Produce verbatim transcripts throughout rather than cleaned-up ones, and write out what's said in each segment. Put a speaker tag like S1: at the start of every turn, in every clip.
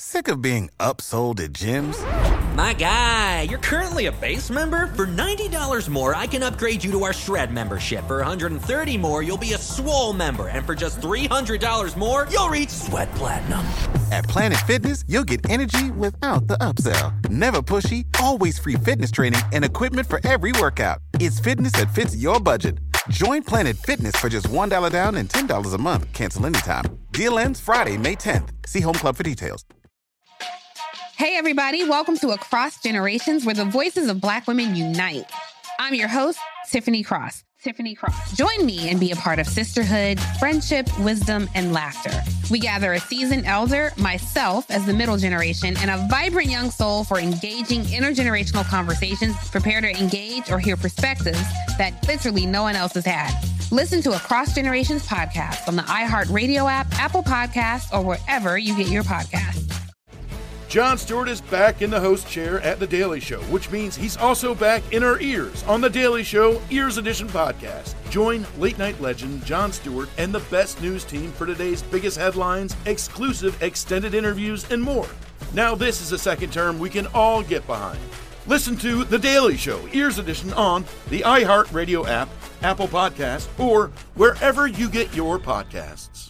S1: Sick of being upsold at gyms?
S2: My guy, you're currently a base member? For ninety dollars more, I can upgrade you to our Shred membership. For one hundred thirty dollars more, you'll be a Swole member. And for just three hundred dollars more, you'll reach Sweat Platinum.
S1: At Planet Fitness, you'll get energy without the upsell. Never pushy, always free fitness training and equipment for every workout. It's fitness that fits your budget. Join Planet Fitness for just one dollar down and ten dollars a month. Cancel anytime. Deal ends Friday, May tenth. See Home Club for details.
S3: Hey, everybody. Welcome to Across Generations, where the voices of Black women unite. I'm your host, Tiffany Cross. Tiffany Cross. Join me and be a part of sisterhood, friendship, wisdom, and laughter. We gather a seasoned elder, myself as the middle generation, and a vibrant young soul for engaging intergenerational conversations. Prepare to engage or hear perspectives that literally no one else has had. Listen to Across Generations podcast on the iHeartRadio app, Apple Podcasts, or wherever you get your podcasts.
S4: Jon Stewart is back in the host chair at The Daily Show, which means he's also back in our ears on The Daily Show Ears Edition podcast. Join late-night legend Jon Stewart and the best news team for today's biggest headlines, exclusive extended interviews, and more. Now this is a second term we can all get behind. Listen to The Daily Show Ears Edition on the iHeartRadio app, Apple Podcasts, or wherever you get your podcasts.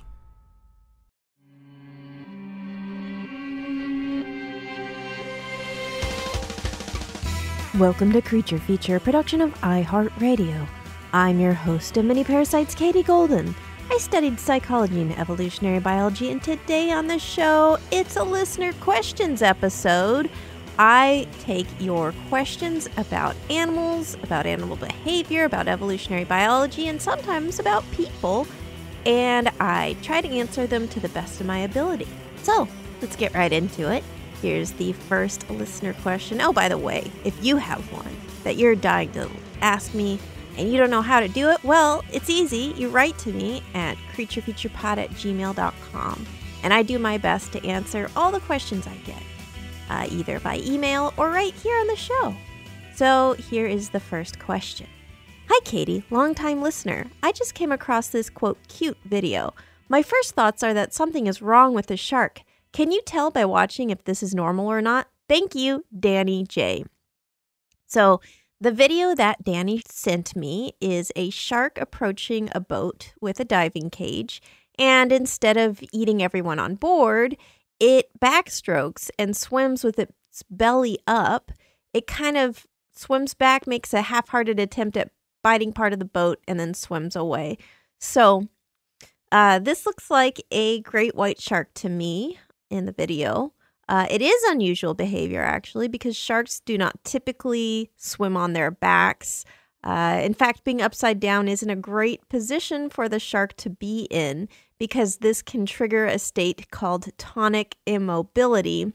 S5: Welcome to Creature Feature, a production of iHeartRadio. I'm your host of Mini Parasites, Katie Golden. I studied psychology and evolutionary biology, and today on the show, it's a listener questions episode. I take your questions about animals, about animal behavior, about evolutionary biology, and sometimes about people, and I try to answer them to the best of my ability. So, let's get right into it. Here's the first listener question. Oh, by the way, if you have one that you're dying to ask me and you don't know how to do it, well, it's easy. You write to me at creaturefeaturepod at gmail dot com, and I do my best to answer all the questions I get, uh, either by email or right here on the show. So here is the first question. Hi, Katie, longtime listener. I just came across this, quote, cute video. My first thoughts are that something is wrong with the shark. Can you tell by watching if this is normal or not? Thank you, Danny J. So the video that Danny sent me is a shark approaching a boat with a diving cage, and instead of eating everyone on board, it backstrokes and swims with its belly up. It kind of swims back, makes a half-hearted attempt at biting part of the boat, and then swims away. So uh, this looks like a great white shark to me. In the video. Uh, it is unusual behavior, actually, because sharks do not typically swim on their backs. Uh, in fact, being upside down isn't a great position for the shark to be in because this can trigger a state called tonic immobility.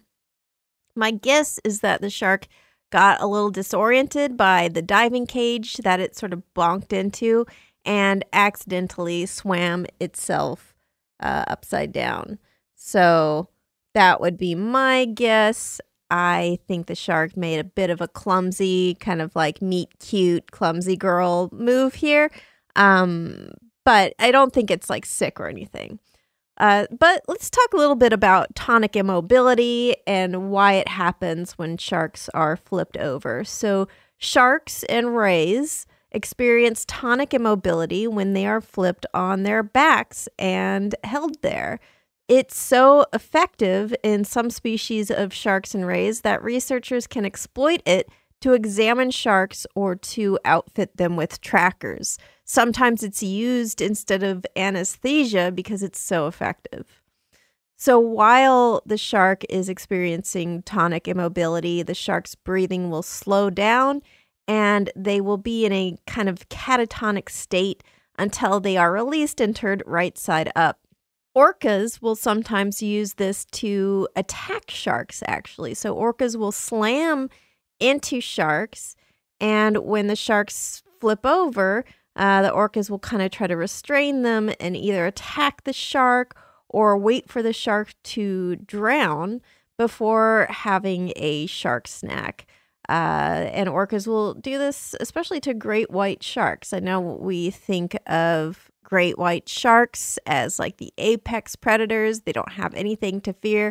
S5: My guess is that the shark got a little disoriented by the diving cage that it sort of bonked into and accidentally swam itself uh, upside down. So that would be my guess. I think the shark made a bit of a clumsy, kind of like meet cute, clumsy girl move here. Um, but I don't think it's like sick or anything. Uh, but let's talk a little bit about tonic immobility and why it happens when sharks are flipped over. So sharks and rays experience tonic immobility when they are flipped on their backs and held there. It's so effective in some species of sharks and rays that researchers can exploit it to examine sharks or to outfit them with trackers. Sometimes it's used instead of anesthesia because it's so effective. So while the shark is experiencing tonic immobility, the shark's breathing will slow down and they will be in a kind of catatonic state until they are released and turned right side up. Orcas will sometimes use this to attack sharks, actually. So orcas will slam into sharks, and when the sharks flip over, uh, the orcas will kind of try to restrain them and either attack the shark or wait for the shark to drown before having a shark snack. Uh, and orcas will do this especially to great white sharks. I know we think of great white sharks as like the apex predators. They don't have anything to fear.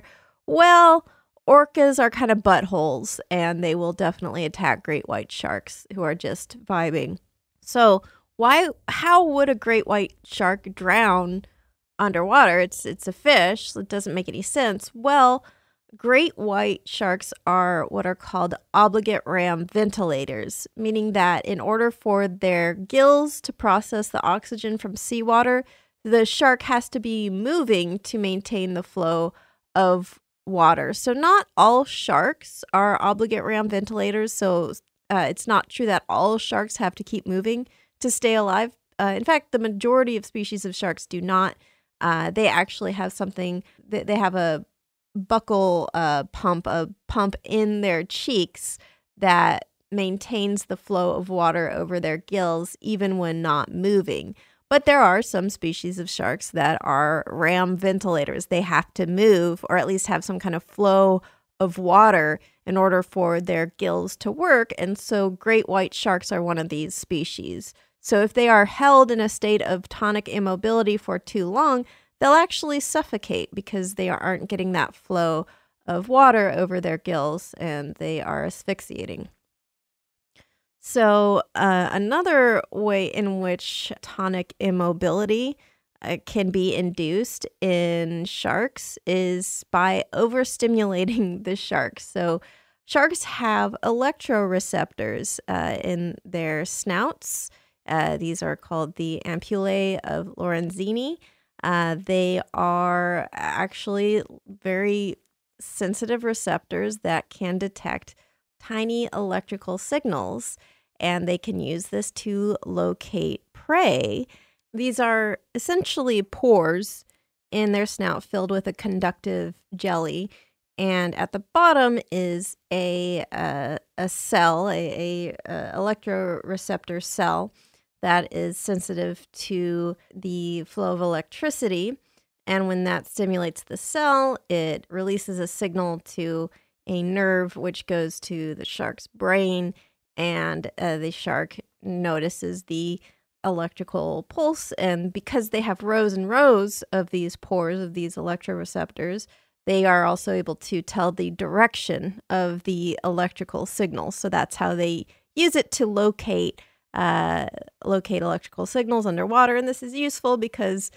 S5: Well, orcas are kind of buttholes, and they will definitely attack great white sharks who are just vibing. So why? How would a great white shark drown underwater? It's it's a fish, so it doesn't make any sense. Well, great white sharks are what are called obligate ram ventilators, meaning that in order for their gills to process the oxygen from seawater, the shark has to be moving to maintain the flow of water. So not all sharks are obligate ram ventilators, so uh, it's not true that all sharks have to keep moving to stay alive. Uh, in fact, the majority of species of sharks do not. Uh, they actually have something, they, they have a buccal uh, pump, a pump in their cheeks that maintains the flow of water over their gills even when not moving. But there are some species of sharks that are ram ventilators. They have to move or at least have some kind of flow of water in order for their gills to work. And so great white sharks are one of these species. So if they are held in a state of tonic immobility for too long, they'll actually suffocate because they aren't getting that flow of water over their gills and they are asphyxiating. So uh, another way in which tonic immobility uh, can be induced in sharks is by overstimulating the shark. So sharks have electroreceptors uh, in their snouts. Uh, these are called the ampullae of Lorenzini. Uh, they are actually very sensitive receptors that can detect tiny electrical signals, and they can use this to locate prey. These are essentially pores in their snout filled with a conductive jelly, and at the bottom is a uh, a cell, a, a, a electroreceptor cell that is sensitive to the flow of electricity. And when that stimulates the cell, it releases a signal to a nerve, which goes to the shark's brain. And uh, the shark notices the electrical pulse. And because they have rows and rows of these pores, of these electroreceptors, they are also able to tell the direction of the electrical signal. So that's how they use it to locate Uh, locate electrical signals underwater. And this is useful because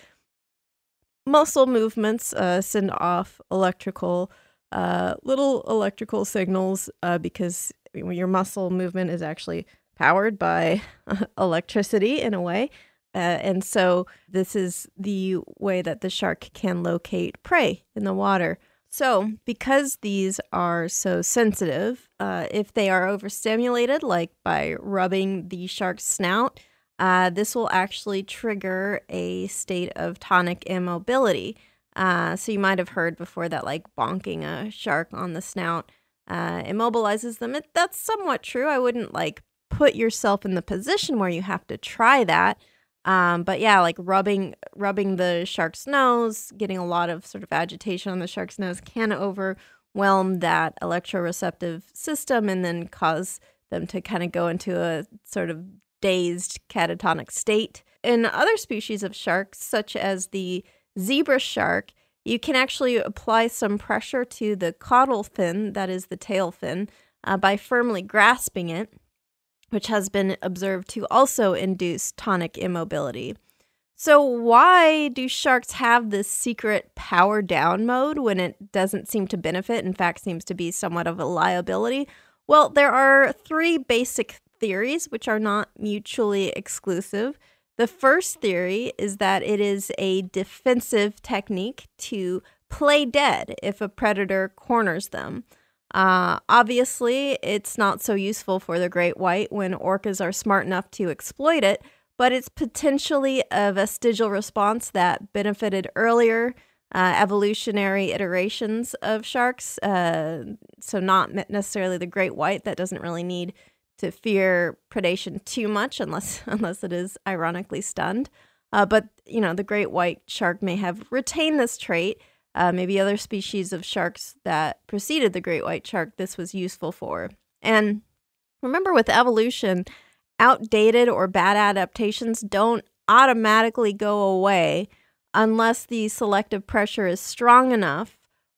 S5: muscle movements uh, send off electrical, uh, little electrical signals uh, because your muscle movement is actually powered by electricity in a way. Uh, and so this is the way that the shark can locate prey in the water. So because these are so sensitive, uh, if they are overstimulated, like by rubbing the shark's snout, uh, this will actually trigger a state of tonic immobility. Uh, so you might have heard before that like bonking a shark on the snout uh, immobilizes them. It, that's somewhat true. I wouldn't like put yourself in the position where you have to try that. Um, but yeah, like rubbing rubbing the shark's nose, getting a lot of sort of agitation on the shark's nose can overwhelm that electroreceptive system and then cause them to kind of go into a sort of dazed catatonic state. In other species of sharks, such as the zebra shark, you can actually apply some pressure to the caudal fin, that is the tail fin, uh, by firmly grasping it, which has been observed to also induce tonic immobility. So why do sharks have this secret power down mode when it doesn't seem to benefit, in fact seems to be somewhat of a liability? Well, there are three basic theories which are not mutually exclusive. The first theory is that it is a defensive technique to play dead if a predator corners them. Uh, obviously, it's not so useful for the great white when orcas are smart enough to exploit it, but it's potentially a vestigial response that benefited earlier uh, evolutionary iterations of sharks. Uh, so not necessarily the great white that doesn't really need to fear predation too much unless unless it is ironically stunned. Uh, but, you know, the great white shark may have retained this trait. Uh, maybe other species of sharks that preceded the great white shark this was useful for. And remember, with evolution, outdated or bad adaptations don't automatically go away unless the selective pressure is strong enough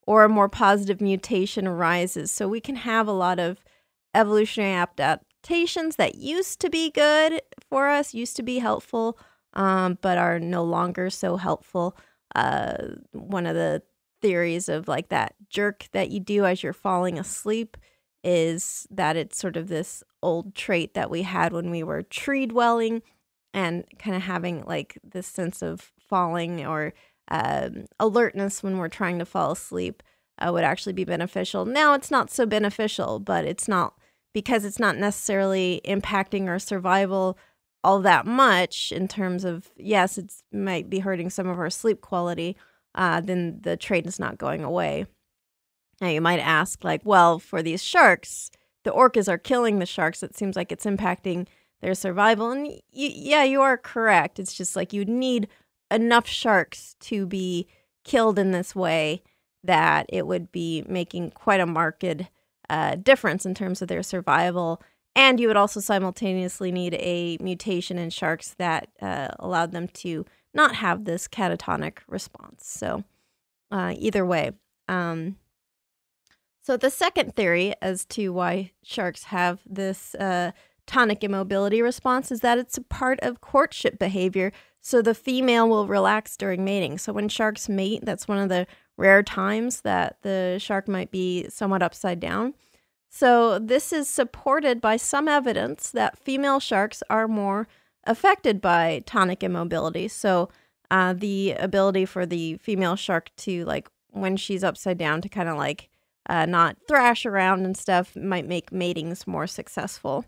S5: or a more positive mutation arises. So we can have a lot of evolutionary adaptations that used to be good for us, used to be helpful, um, but are no longer so helpful. Uh, one of the theories of like that jerk that you do as you're falling asleep is that it's sort of this old trait that we had when we were tree dwelling and kind of having like this sense of falling or um, alertness when we're trying to fall asleep uh, would actually be beneficial. Now it's not so beneficial, but it's not because it's not necessarily impacting our survival all that much in terms of, yes, it might be hurting some of our sleep quality, uh, then the trait is not going away. Now you might ask, like, well, for these sharks, the orcas are killing the sharks. It seems like it's impacting their survival. And y- yeah, you are correct. It's just like you need enough sharks to be killed in this way that it would be making quite a marked uh, difference in terms of their survival. And you would also simultaneously need a mutation in sharks that uh, allowed them to not have this catatonic response. So uh, either way. Um, so the second theory as to why sharks have this uh, tonic immobility response is that it's a part of courtship behavior. So the female will relax during mating. So when sharks mate, that's one of the rare times that the shark might be somewhat upside down. So this is supported by some evidence that female sharks are more affected by tonic immobility. So uh, the ability for the female shark to, like, when she's upside down, to kind of like uh, not thrash around and stuff might make matings more successful.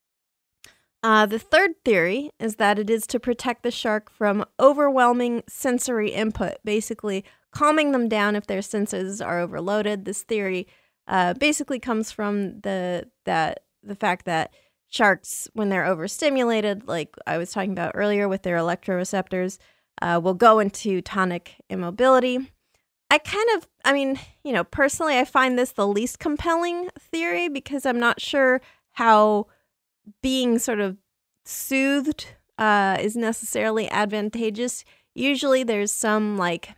S5: Uh, the third theory is that it is to protect the shark from overwhelming sensory input, basically calming them down if their senses are overloaded. This theory Uh, basically comes from the that the fact that sharks, when they're overstimulated, like I was talking about earlier with their electroreceptors, uh, will go into tonic immobility. I kind of, I mean, you know, personally, I find this the least compelling theory because I'm not sure how being sort of soothed uh, is necessarily advantageous. Usually there's some like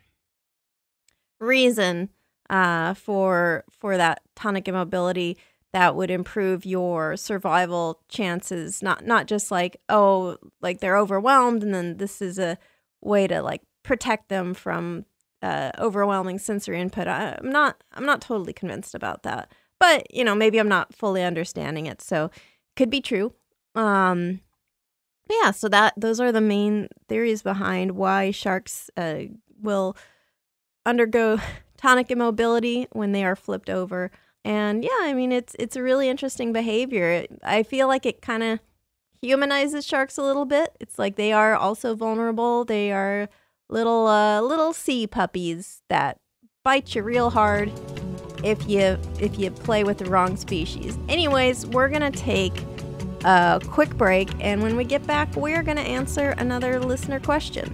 S5: reason Uh, for for that tonic immobility that would improve your survival chances. Not not just like, oh, like they're overwhelmed and then this is a way to like protect them from uh, overwhelming sensory input. I, I'm not I'm not totally convinced about that, but you know, maybe I'm not fully understanding it, so could be true. Um, but yeah, so that those are the main theories behind why sharks uh, will undergo tonic immobility when they are flipped over. And yeah, I mean, it's it's a really interesting behavior. I feel like it kind of humanizes sharks a little bit. It's like they are also vulnerable. They are little uh, little sea puppies that bite you real hard if you if you play with the wrong species. Anyways, we're gonna take a quick break, and when we get back, we're gonna answer another listener question.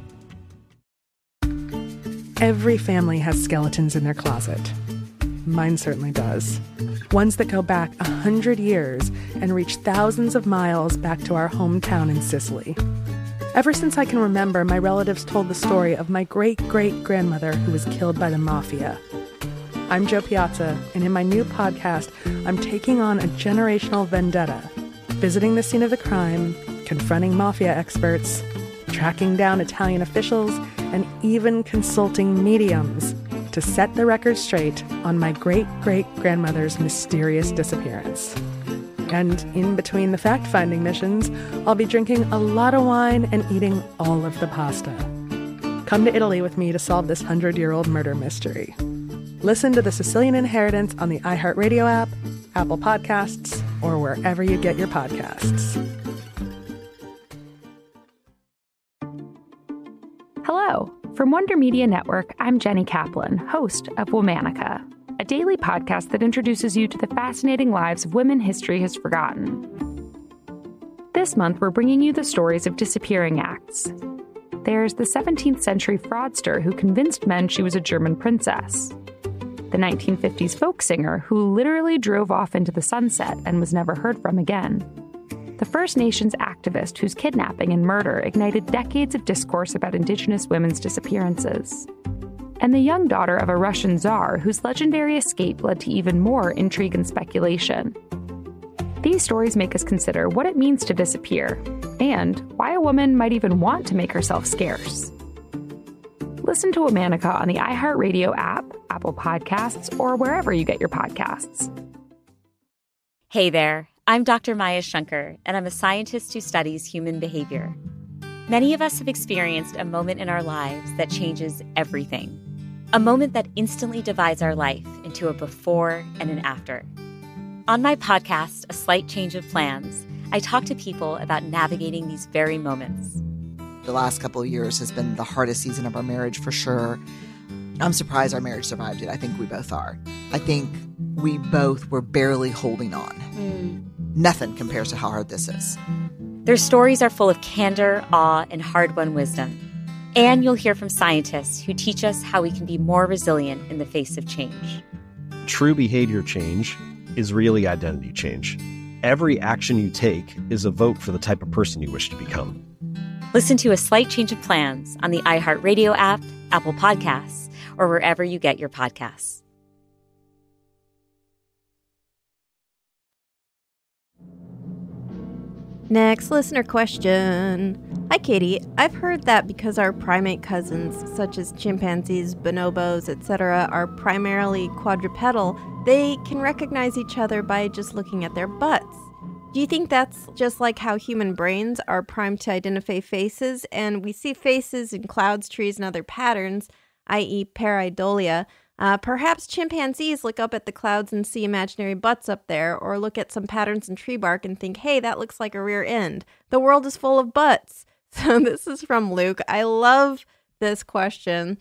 S6: Every family has skeletons in their closet. Mine certainly does. Ones that go back a hundred years and reach thousands of miles back to our hometown in Sicily. Ever since I can remember, my relatives told the story of my great-great-grandmother who was killed by the mafia. I'm Jo Piazza, and in my new podcast, I'm taking on a generational vendetta, visiting the scene of the crime, confronting mafia experts, tracking down Italian officials, and even consulting mediums to set the record straight on my great-great-grandmother's mysterious disappearance. And in between the fact-finding missions, I'll be drinking a lot of wine and eating all of the pasta. Come to Italy with me to solve this hundred-year-old murder mystery. Listen to The Sicilian Inheritance on the iHeartRadio app, Apple Podcasts, or wherever you get your podcasts.
S7: Hello. From Wonder Media Network, I'm Jenny Kaplan, host of Womanica, a daily podcast that introduces you to the fascinating lives of women history has forgotten. This month, we're bringing you the stories of disappearing acts. There's the seventeenth century fraudster who convinced men she was a German princess. The nineteen fifties folk singer who literally drove off into the sunset and was never heard from again. The First Nations activist whose kidnapping and murder ignited decades of discourse about Indigenous women's disappearances. and the young daughter of a Russian czar whose legendary escape led to even more intrigue and speculation. These stories make us consider what it means to disappear, and why a woman might even want to make herself scarce. Listen to Womanica on the iHeartRadio app, Apple Podcasts, or wherever you get your podcasts.
S8: Hey there, I'm Doctor Maya Shankar, and I'm a scientist who studies human behavior. Many of us have experienced a moment in our lives that changes everything. A moment that instantly divides our life into a before and an after. On my podcast, A Slight Change of Plans, I talk to people about navigating these very moments.
S9: The last couple of years has been the hardest season of our marriage for sure. I'm surprised our marriage survived it. I think we both are. I think we both were barely holding on. Mm. Nothing compares to how hard this is.
S8: Their stories are full of candor, awe, and hard-won wisdom. And you'll hear from scientists who teach us how we can be more resilient in the face of change.
S10: True behavior change is really identity change. Every action you take is a vote for the type of person you wish to become.
S8: Listen to A Slight Change of Plans on the iHeartRadio app, Apple Podcasts, or wherever you get your podcasts.
S5: Next listener question. Hi, Katie. I've heard that because our primate cousins, such as chimpanzees, bonobos, et cetera, are primarily quadrupedal, they can recognize each other by just looking at their butts. Do you think that's just like how human brains are primed to identify faces, and we see faces in clouds, trees, and other patterns, that is pareidolia? Uh, perhaps chimpanzees look up at the clouds and see imaginary butts up there, or look at some patterns in tree bark and think, hey, that looks like a rear end. The world is full of butts. So this is from Luke. I love this question.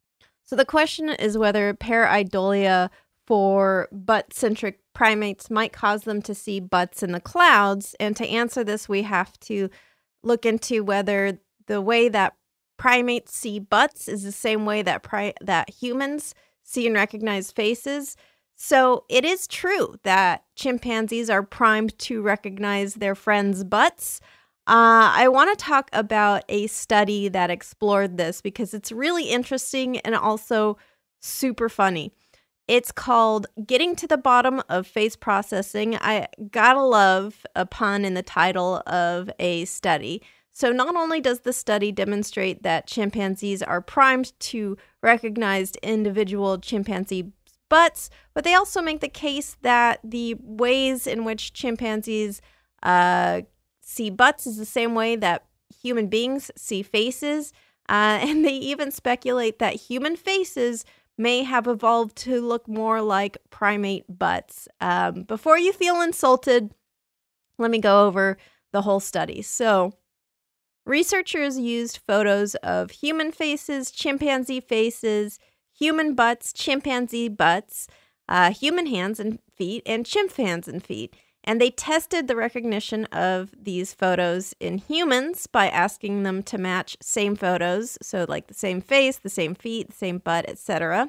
S5: So the question is whether pareidolia for butt-centric primates might cause them to see butts in the clouds. And to answer this, we have to look into whether the way that primates see butts is the same way that pri- that humans see and recognize faces. So it is true that chimpanzees are primed to recognize their friends' butts. Uh, I want to talk about a study that explored this because it's really interesting and also super funny. It's called Getting to the Bottom of Face Processing. I gotta love a pun in the title of a study. So not only does the study demonstrate that chimpanzees are primed to recognize individual chimpanzee butts, but they also make the case that the ways in which chimpanzees uh, see butts is the same way that human beings see faces. Uh, and they even speculate that human faces may have evolved to look more like primate butts. Um, before you feel insulted, let me go over the whole study. So, researchers used photos of human faces, chimpanzee faces, human butts, chimpanzee butts, uh, human hands and feet, and chimp hands and feet. And they tested the recognition of these photos in humans by asking them to match same photos, so like the same face, the same feet, the same butt, et cetera.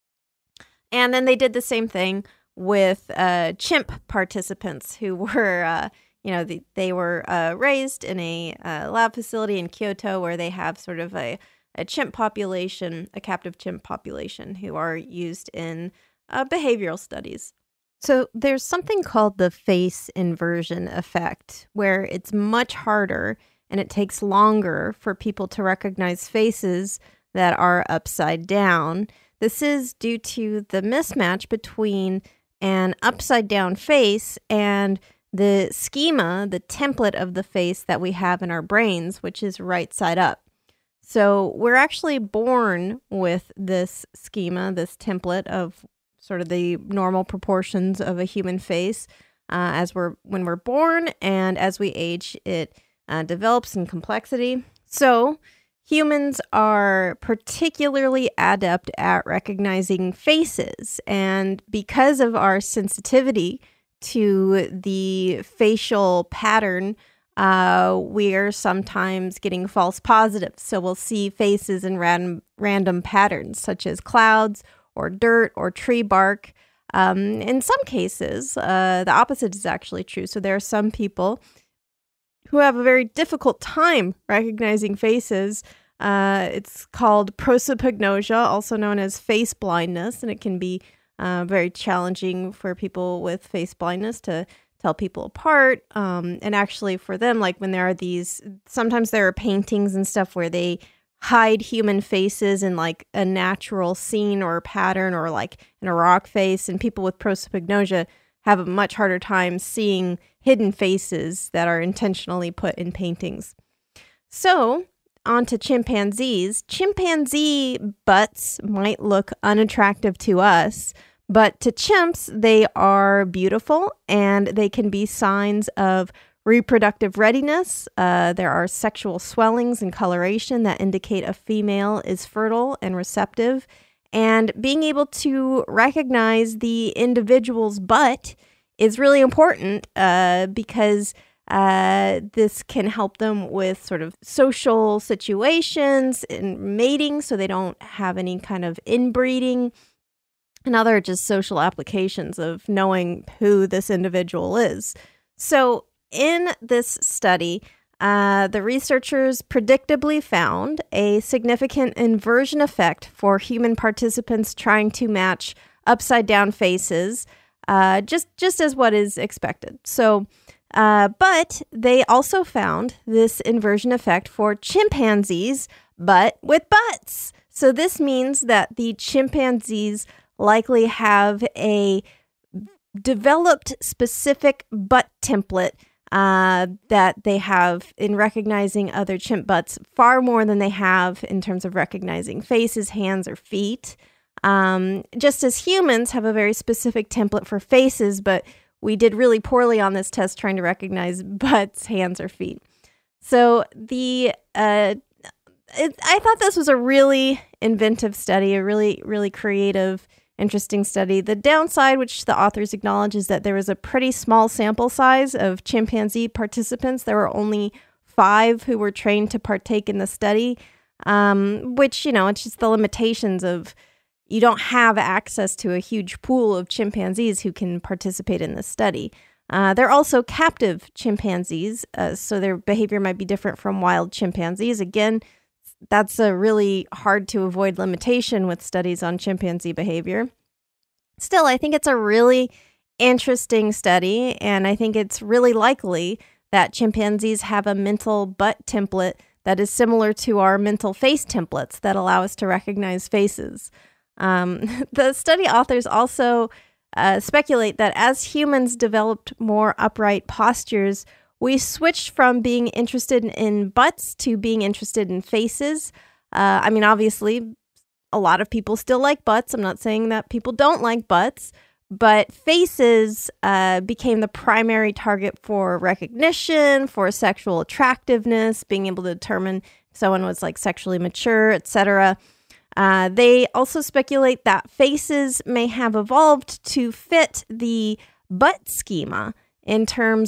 S5: And then they did the same thing with uh, chimp participants who were, uh, you know, the, they were uh, raised in a uh, lab facility in Kyoto where they have sort of a, a chimp population, a captive chimp population who are used in uh, behavioral studies. So there's something called the face inversion effect, where it's much harder and it takes longer for people to recognize faces that are upside down. This is due to the mismatch between an upside down face and the schema, the template of the face that we have in our brains, which is right side up. So we're actually born with this schema, this template of sort of the normal proportions of a human face uh, as we're when we're born, and as we age, it uh, develops in complexity. So humans are particularly adept at recognizing faces, and because of our sensitivity to the facial pattern, uh, we're sometimes getting false positives. So we'll see faces in random random patterns, such as clouds or dirt or tree bark. Um, in some cases, uh, the opposite is actually true. So there are some people who have a very difficult time recognizing faces Uh, it's called prosopagnosia, also known as face blindness, and it can be uh, very challenging for people with face blindness to tell people apart. Um, and actually for them, like when there are these, sometimes there are paintings and stuff where they hide human faces in like a natural scene or pattern or like in a rock face, and people with prosopagnosia have a much harder time seeing hidden faces that are intentionally put in paintings. So, on to chimpanzees. Chimpanzee butts might look unattractive to us, but to chimps, they are beautiful and they can be signs of reproductive readiness. Uh, there are sexual swellings and coloration that indicate a female is fertile and receptive. And being able to recognize the individual's butt is really important uh, because uh, this can help them with sort of social situations and mating, so they don't have any kind of inbreeding and other just social applications of knowing who this individual is. So in this study, uh, the researchers predictably found a significant inversion effect for human participants trying to match upside-down faces, uh, just, just as what is expected. So, uh, but they also found this inversion effect for chimpanzees, but with butts. So this means that the chimpanzees likely have a developed specific butt template uh, that they have in recognizing other chimp butts far more than they have in terms of recognizing faces, hands, or feet. Um, just as humans have a very specific template for faces, but we did really poorly on this test trying to recognize butts, hands, or feet. So the uh, it, I thought this was a really inventive study, a really, really creative, interesting study. The downside, which the authors acknowledge, is that there was a pretty small sample size of chimpanzee participants. There were only five who were trained to partake in the study, um, which, you know, it's just the limitations of you don't have access to a huge pool of chimpanzees who can participate in this study. Uh, they're also captive chimpanzees, uh, so their behavior might be different from wild chimpanzees. Again, that's a really hard to avoid limitation with studies on chimpanzee behavior. Still, I think it's a really interesting study, and I think it's really likely that chimpanzees have a mental butt template that is similar to our mental face templates that allow us to recognize faces. Um, the study authors also uh, speculate that as humans developed more upright postures, we switched from being interested in butts to being interested in faces. Uh, I mean, obviously, a lot of people still like butts. I'm not saying that people don't like butts, but faces uh, became the primary target for recognition, for sexual attractiveness, being able to determine if someone was like sexually mature, et cetera. Uh, they also speculate that faces may have evolved to fit the butt schema in terms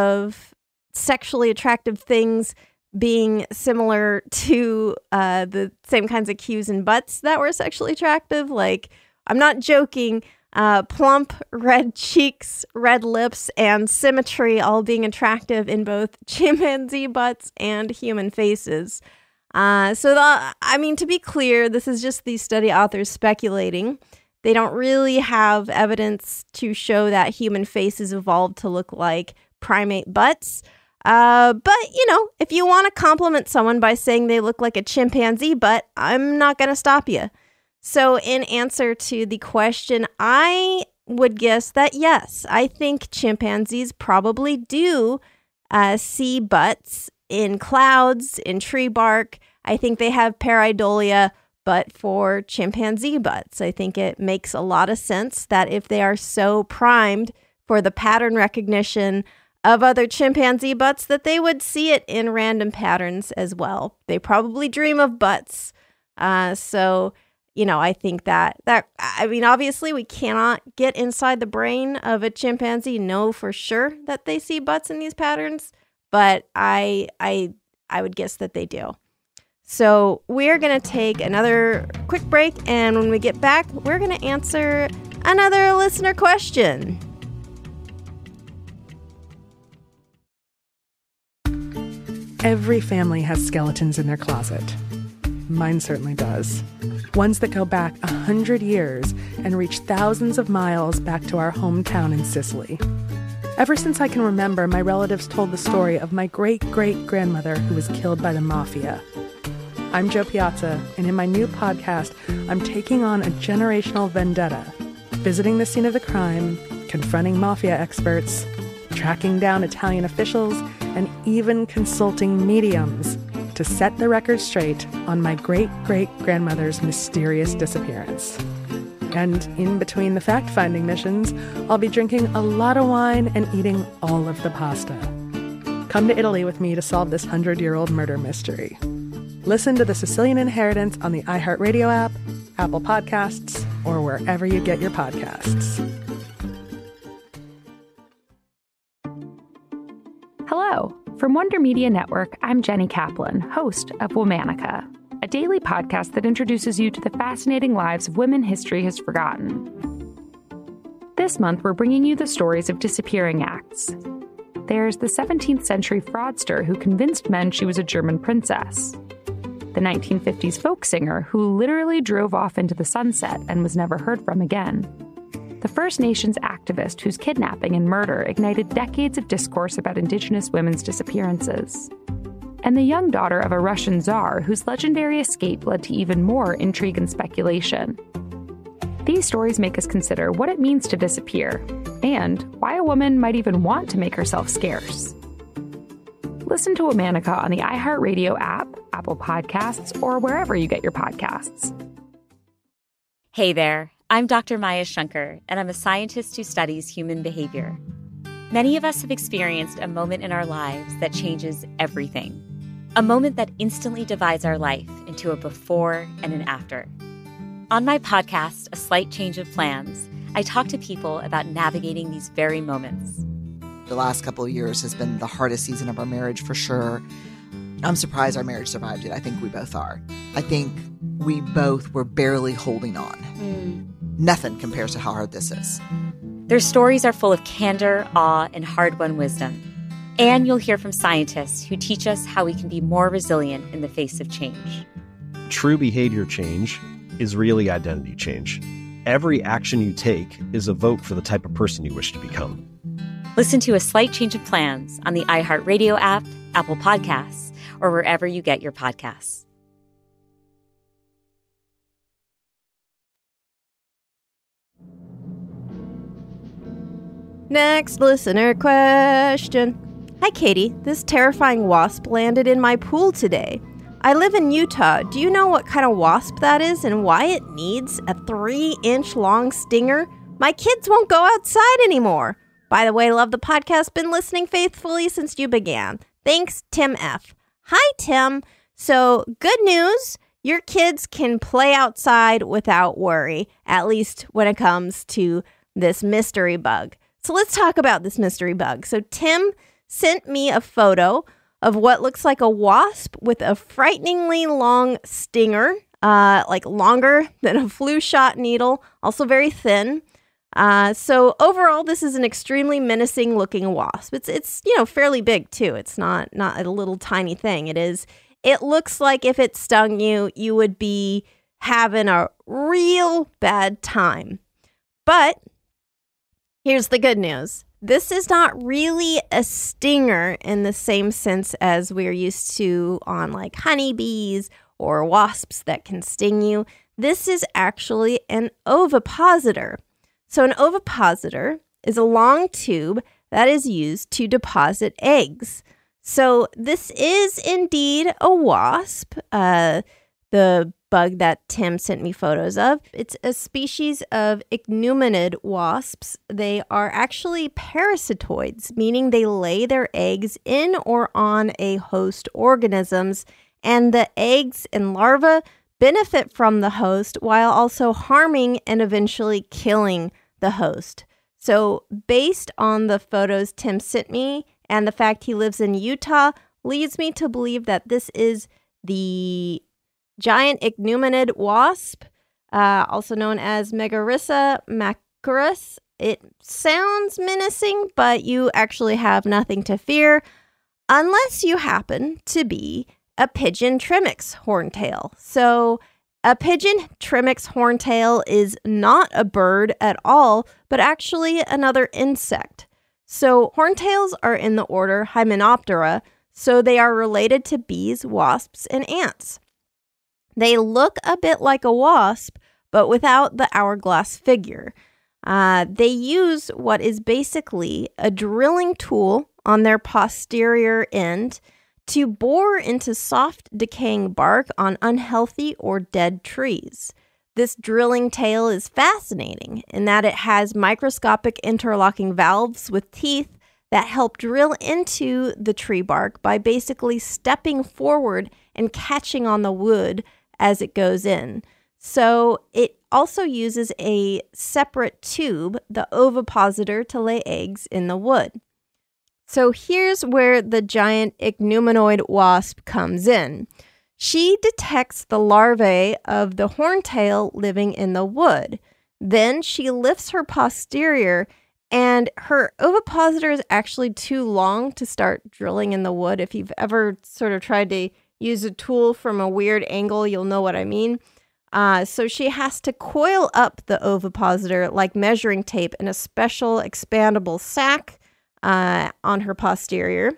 S5: of sexually attractive things being similar to uh, the same kinds of cues in butts that were sexually attractive. Like, I'm not joking, uh, plump, red cheeks, red lips, and symmetry all being attractive in both chimpanzee butts and human faces. Uh, so, the, I mean, to be clear, this is just these study authors speculating. They don't really have evidence to show that human faces evolved to look like primate butts. Uh, but, you know, if you want to compliment someone by saying they look like a chimpanzee butt, I'm not going to stop you. So in answer to the question, I would guess that yes, I think chimpanzees probably do uh, see butts in clouds, in tree bark. I think they have pareidolia, but for chimpanzee butts. I think it makes a lot of sense that if they are so primed for the pattern recognition of other chimpanzee butts, that they would see it in random patterns as well. They probably dream of butts. Uh, so, you know, I think that, that, I mean, obviously we cannot get inside the brain of a chimpanzee, know for sure that they see butts in these patterns, but I, I, I would guess that they do. So we're going to take another quick break, and when we get back, we're going to answer another listener question.
S6: Every family has skeletons in their closet. Mine certainly does. Ones that go back a hundred years and reach thousands of miles back to our hometown in Sicily. Ever since I can remember, my relatives told the story of my great-great-grandmother who was killed by the mafia. I'm Jo Piazza, and in my new podcast, I'm taking on a generational vendetta, visiting the scene of the crime, confronting mafia experts, tracking down Italian officials, and even consulting mediums to set the record straight on my great-great-grandmother's mysterious disappearance. And in between the fact-finding missions, I'll be drinking a lot of wine and eating all of the pasta. Come to Italy with me to solve this hundred-year-old murder mystery. Listen to The Sicilian Inheritance on the iHeartRadio app, Apple Podcasts, or wherever you get your podcasts.
S7: Hello. From Wonder Media Network, I'm Jenny Kaplan, host of Womanica, a daily podcast that introduces you to the fascinating lives of women history has forgotten. This month, we're bringing you the stories of disappearing acts. There's the seventeenth century fraudster who convinced men she was a German princess. The nineteen fifties folk singer who literally drove off into the sunset and was never heard from again. The First Nations activist whose kidnapping and murder ignited decades of discourse about Indigenous women's disappearances. And the young daughter of a Russian czar whose legendary escape led to even more intrigue and speculation. These stories make us consider what it means to disappear, and why a woman might even want to make herself scarce. Listen to Womanica on the iHeartRadio app, Apple Podcasts, or wherever you get your podcasts.
S8: Hey there, I'm Doctor Maya Shankar, and I'm a scientist who studies human behavior. Many of us have experienced a moment in our lives that changes everything. A moment that instantly divides our life into a before and an after. On my podcast, A Slight Change of Plans, I talk to people about navigating these very moments.
S9: The last couple of years has been the hardest season of our marriage for sure. I'm surprised our marriage survived it. I think we both are. I think we both were barely holding on. Mm. Nothing compares to how hard this is.
S8: Their stories are full of candor, awe, and hard-won wisdom. And you'll hear from scientists who teach us how we can be more resilient in the face of change.
S10: True behavior change is really identity change. Every action you take is a vote for the type of person you wish to become.
S8: Listen to A Slight Change of Plans on the iHeartRadio app, Apple Podcasts, or wherever you get your podcasts.
S5: Next listener question. Hi, Katie. This terrifying wasp landed in my pool today. I live in Utah. Do you know what kind of wasp that is and why it needs a three-inch long stinger? My kids won't go outside anymore. By the way, love the podcast. Been listening faithfully since you began. Thanks, Tim F. Hi, Tim. So, good news. Your kids can play outside without worry, at least when it comes to this mystery bug. So let's talk about this mystery bug. So Tim sent me a photo of what looks like a wasp with a frighteningly long stinger, uh, like longer than a flu shot needle, also very thin. Uh, so overall, this is an extremely menacing looking wasp. It's, it's, you know, fairly big too. It's not, not a little tiny thing. It is, it looks like if it stung you, you would be having a real bad time. But here's the good news. This is not really a stinger in the same sense as we're used to on like honeybees or wasps that can sting you. This is actually an ovipositor. So an ovipositor is a long tube that is used to deposit eggs. So this is indeed a wasp, uh, the bug that Tim sent me photos of. It's a species of ichneumoniid wasps. They are actually parasitoids, meaning they lay their eggs in or on a host organisms, and the eggs and larvae benefit from the host while also harming and eventually killing the host. So based on the photos Tim sent me and the fact he lives in Utah, leads me to believe that this is the giant ichneumoniid wasp, uh, also known as Megarissa macarus. It sounds menacing, but you actually have nothing to fear unless you happen to be a pigeon Trimix horntail. So a pigeon Trimix horntail is not a bird at all, but actually another insect. So horntails are in the order Hymenoptera, so they are related to bees, wasps, and ants. They look a bit like a wasp, but without the hourglass figure. Uh, they use what is basically a drilling tool on their posterior end to bore into soft, decaying bark on unhealthy or dead trees. This drilling tail is fascinating in that it has microscopic interlocking valves with teeth that help drill into the tree bark by basically stepping forward and catching on the wood as it goes in. So it also uses a separate tube, the ovipositor, to lay eggs in the wood. So here's where the giant ichneumanoid wasp comes in. She detects the larvae of the horntail living in the wood. Then she lifts her posterior, and her ovipositor is actually too long to start drilling in the wood. If you've ever sort of tried to use a tool from a weird angle, you'll know what I mean. Uh, so she has to coil up the ovipositor like measuring tape in a special expandable sac uh, on her posterior.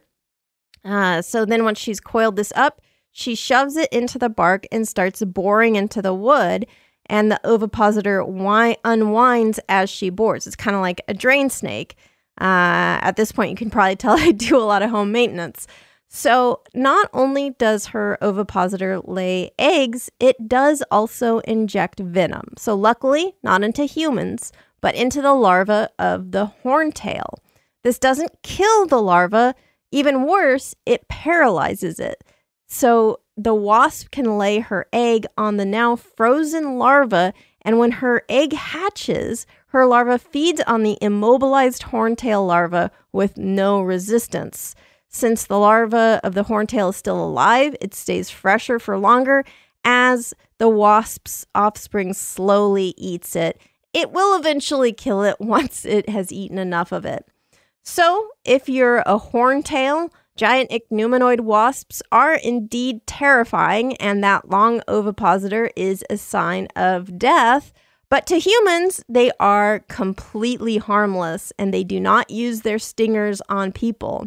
S5: Uh, so then once she's coiled this up, she shoves it into the bark and starts boring into the wood, and the ovipositor wi- unwinds as she bores. It's kind of like a drain snake. Uh, at this point, you can probably tell I do a lot of home maintenance. So not only does her ovipositor lay eggs, it does also inject venom. So luckily, not into humans, but into the larva of the horntail. This doesn't kill the larva. Even worse, it paralyzes it. So the wasp can lay her egg on the now frozen larva, and when her egg hatches, her larva feeds on the immobilized horntail larva with no resistance. Since the larva of the horntail is still alive, it stays fresher for longer. As the wasp's offspring slowly eats it, it will eventually kill it once it has eaten enough of it. So, if you're a horntail, giant ichneumanoid wasps are indeed terrifying, and that long ovipositor is a sign of death. But to humans, they are completely harmless, and they do not use their stingers on people.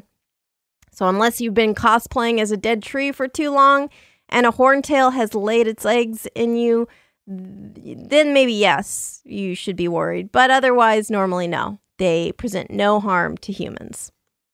S5: So unless you've been cosplaying as a dead tree for too long and a horntail has laid its eggs in you, then maybe yes, you should be worried. But otherwise, normally no. They present no harm to humans.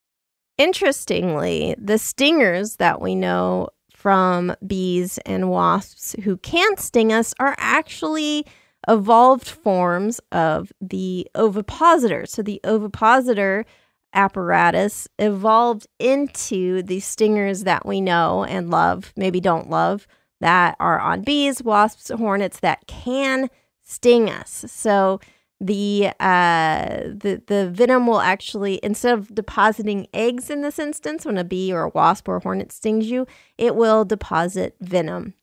S5: Interestingly, the stingers that we know from bees and wasps who can't sting us are actually evolved forms of the ovipositor. So the ovipositor apparatus evolved into the stingers that we know and love, maybe don't love, that are on bees, wasps, hornets that can sting us. So the uh, the the venom will actually, instead of depositing eggs in this instance, when a bee or a wasp or a hornet stings you, it will deposit venom.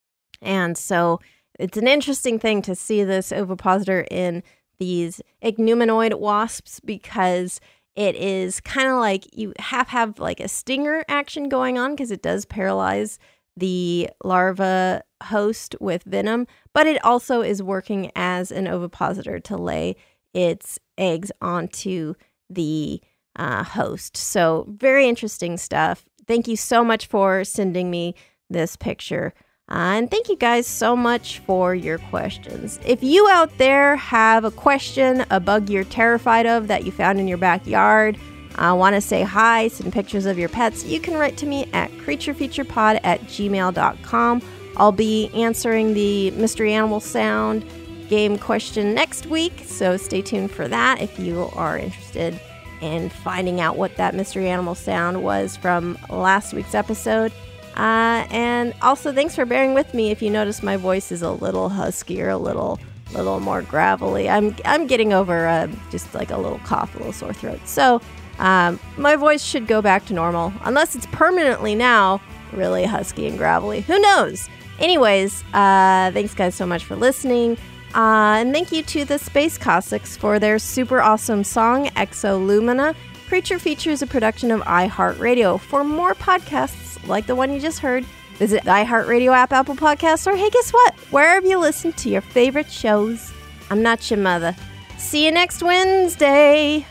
S5: And so it's an interesting thing to see this ovipositor in these ichneumanoid wasps, because it is kind of like you have have like a stinger action going on, because it does paralyze the larva host with venom, but it also is working as an ovipositor to lay its eggs onto the uh, host. So very interesting stuff. Thank you so much for sending me this picture. Uh, and thank you guys so much for your questions. If you out there have a question, a bug you're terrified of that you found in your backyard, uh, want to say hi, send pictures of your pets, you can write to me at creaturefeaturepod at gmail dot com. I'll be answering the Mystery Animal Sound game question next week, so stay tuned for that if you are interested in finding out what that mystery animal sound was from last week's episode. Uh, and also, thanks for bearing with me if you notice my voice is a little husky or a little little more gravelly. I'm I'm getting over uh, just like a little cough, a little sore throat. So um, my voice should go back to normal, unless it's permanently now really husky and gravelly. Who knows? Anyways, uh, thanks guys so much for listening. Uh, and thank you to the Space Cossacks for their super awesome song, Exolumina. Creature Feature is a production of iHeartRadio. For more podcasts like the one you just heard, Visit the iHeartRadio app, Apple Podcasts, or hey, guess what? Wherever you listen to your favorite shows. I'm not your mother. See you next Wednesday.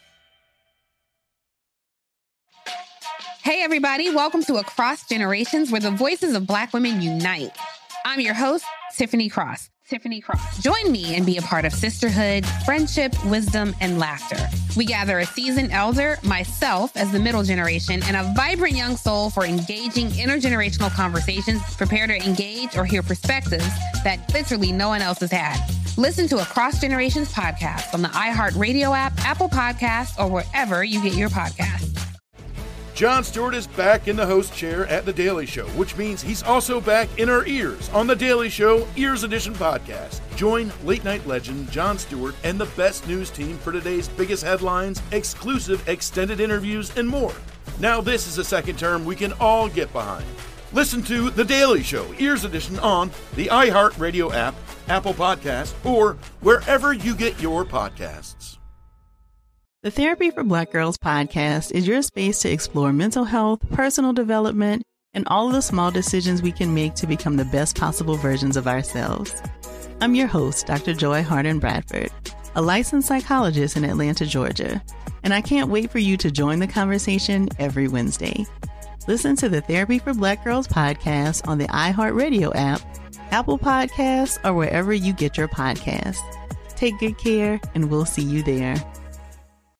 S3: Hey, everybody. Welcome to Across Generations, where the voices of Black women unite. I'm your host, Tiffany Cross. Tiffany Cross. Join me and be a part of sisterhood, friendship, wisdom, and laughter. We gather a seasoned elder, myself as the middle generation, and a vibrant young soul for engaging intergenerational conversations. Prepare to engage or hear perspectives that literally no one else has had. Listen to Across Generations podcast on the iHeartRadio app, Apple Podcasts, or wherever you get your podcasts.
S4: Jon Stewart is back in the host chair at The Daily Show, which means he's also back in our ears on The Daily Show Ears Edition podcast. Join late-night legend Jon Stewart and the best news team for today's biggest headlines, exclusive extended interviews, and more. Now this is a second term we can all get behind. Listen to The Daily Show Ears Edition on the iHeartRadio app, Apple Podcasts, or wherever you get your podcasts.
S11: The Therapy for Black Girls podcast is your space to explore mental health, personal development, and all of the small decisions we can make to become the best possible versions of ourselves. I'm your host, Doctor Joy Harden Bradford, a licensed psychologist in Atlanta, Georgia, and I can't wait for you to join the conversation every Wednesday. Listen to the Therapy for Black Girls podcast on the iHeartRadio app, Apple Podcasts, or wherever you get your podcasts. Take good care, and we'll see you there.